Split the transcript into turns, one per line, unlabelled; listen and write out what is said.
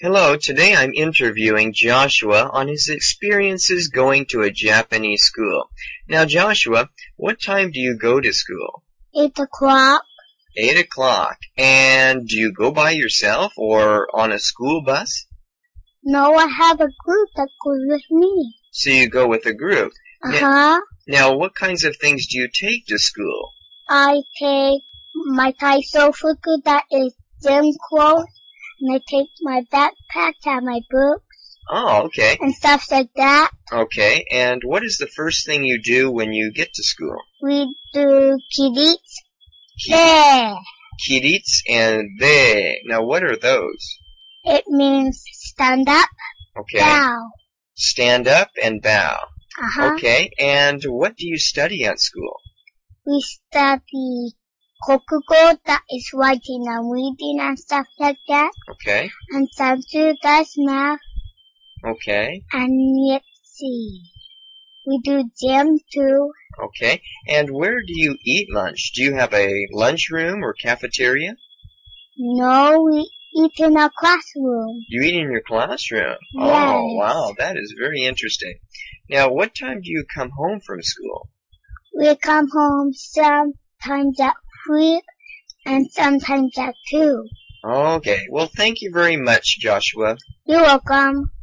Hello, today I'm interviewing Joshua on his experiences going to a Japanese school. Now, Joshua, what time do you go to school?
8 o'clock.
8 o'clock. And do you go by yourself or on a school bus?
No, I have a group that goes with me.
So you go with a group. Now, what kinds of things do you take to school?
I take my Taisofuku that is gym clothes, and I take my backpack to have my books.
Oh, okay.
And stuff like that.
Okay, and what is the first thing you do when you get to school?
We do kirits. There.
Kirits and de. Now, what are those?
It means stand up, bow.
Stand up and bow.
Okay,
and what do you study at school?
We study kokugo, that is writing and reading and stuff like that.
Okay.
And Sansu does math.
Okay.
And let's see. We do gym too.
Okay. And where do you eat lunch? Do you have a lunchroom or cafeteria?
No, we eat in our classroom.
You eat in your classroom?
Yes.
Oh, wow. That is very interesting. Now, what time do you come home from school?
We come home sometimes at 3 and sometimes at 2.
Okay. Well, thank you very much, Joshua.
You're welcome.